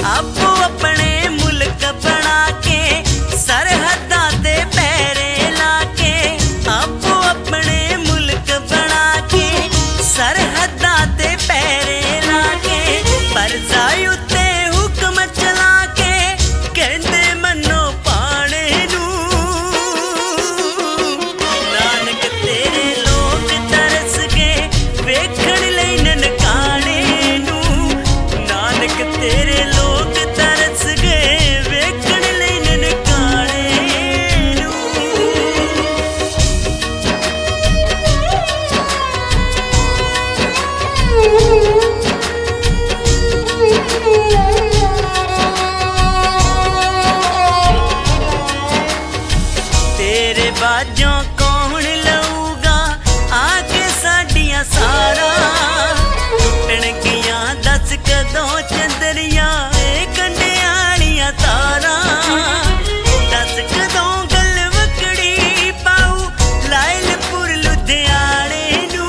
आपो अपने मुल्क बना के सरहदां ते पैरे लाके, आपो अपने मुल्क बना के सरहदां ते पैरे लाके, परजा उत्ते हुक्म चला के कहंदे मन्नो पाने नू। नानक तेरे लोग तरस गए वेखण लई ननकाणे नू, नानक तेरे लोग तरस गए वेखण लई ननकाणे नू। तेरे बाजों कौन लऊगा आके साडियां सारा, टुटणगियां दस कदों चंदरिया कंडे आलियां तारा, दस कदों गलवकड़ी पाऊ लायलपुर लुधियाने नू।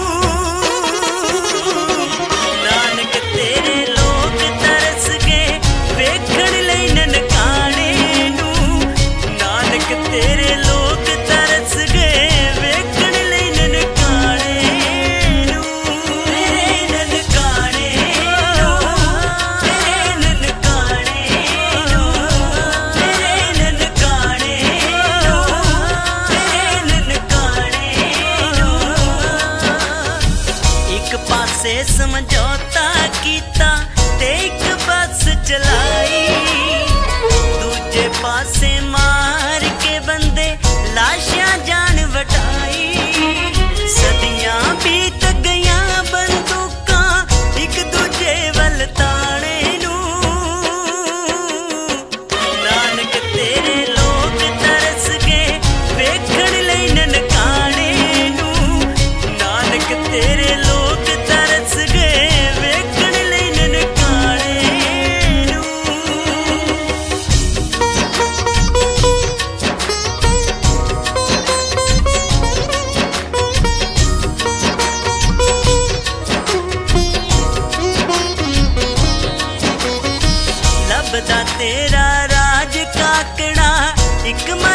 नानक तेरे लोग तरस गए वेखण लई ननकाणे नू, नानक तेरे लोग तरस गए वेखण लई ननकाणे नू। तेरे ननकाणे नू, तेरे ननकाणे नू, तेरे ननकाणे नू, तेरे ननकाणे नू। एक पासे समझौता कीता ते एक बस चलाई, दूजे पासे मार के बंदे लाशां जान वटाई, सदियां बीत गईयां बंदूकां एक दूजे वल ताणे नू। नानक तेरे लोग तरस गए वेखण लई ननकाणे नू, नानक तेरे लोग तरस गए वेखण लई ननकाणे नू। लभदा तेरा राज काकड़ा एक